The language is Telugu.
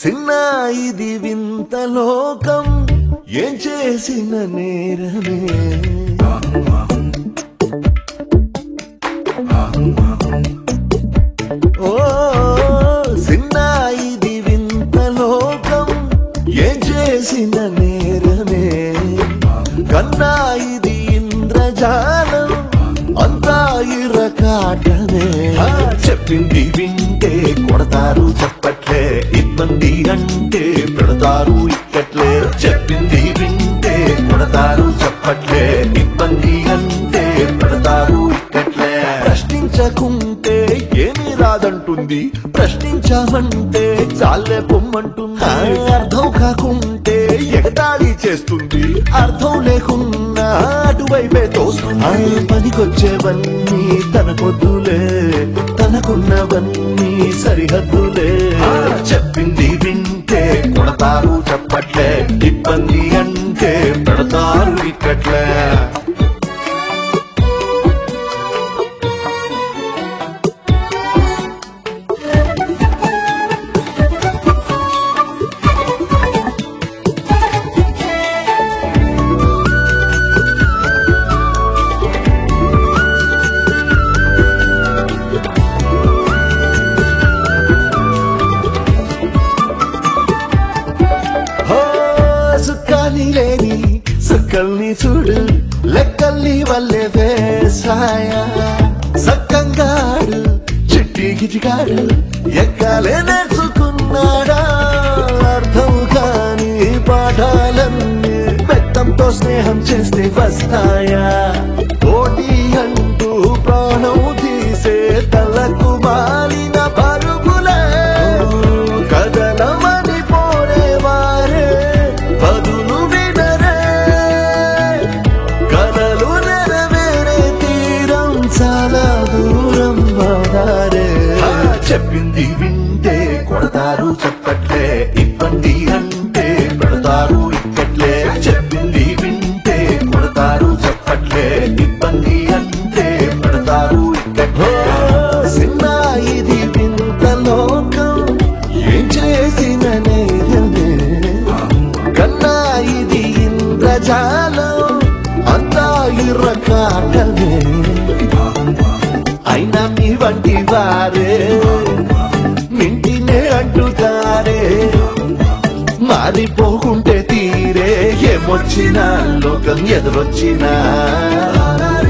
సిన్న ఇది వింత లోకం ఏం చేసిన నేరమే ఓ సిన్న ఇది వింత లోకం ఏం చేసిన నేరమే కన్నా ఇది ఇంద్రజాలం అంతా ఇరకాటమే చెప్పింది వింటే కొడతారు చెప్పట్లే ఇబ్బంది అంటే పెడతారు ఇక్కట్లే చెప్పింది వింటే కొడతారు చెప్పట్లే ఇబ్బంది అంటే పెడతారు ఇక్కట్లే ప్రశ్నించకుంటే ఏమీ రాదంటుంది ప్రశ్నించామంటే చాలే పొమ్మంటుంది అర్థం కాకుంటే ఎగతాళి చేస్తుంది అర్థం లేకున్నా అటువైపే తోస్తుంది పనికొచ్చేవన్నీ తనకొద్దులే తనకున్నవన్నీ సరిహద్దులే చెప్పింది వింటే కొడతారు చెప్పట్లే ఇబ్బంది అంటే పెడతారు ఇక్కట్లే లేని సుక్కల్ని చూడు లెక్కల్ని వల్లే వేసాయ సక్కంగాడు చిట్టి గిటిగాడు ఎక్కాలే నేర్చుకున్నాడా అర్థం కాని పాఠాలన్నీ పెద్దంతో స్నేహం చేస్తే వస్తాయా పోటీ అంటూ ప్రాణం తీసే తలకు మాలిన పరుగులే కదలమని పోరేవారే పదులు వినరే కలలు నెరవేరే తీరం చాలా దూరం మారే చెప్పింది వింటే కొడతారు చెప్పట్లే ఇబ్బంది అంటే పెడతారు ఇక్కట్లే చెప్పింది వింటే కొడతారు చెప్పట్లే ఇబ్బంది అంటే పెడతారు ఇక్కట్లే సిన్న ఇది వింత లోకం ఏం చేసిన నేరమే కన్నా ఇది ఇంద్రజాలం అంతా ఇరకాటమే అయినా మీ వంటి వారే నింటినే అంటుతారే మారిపోకుంటే తీరే ఏమొచ్చినా లోకం ఎదురొచ్చినా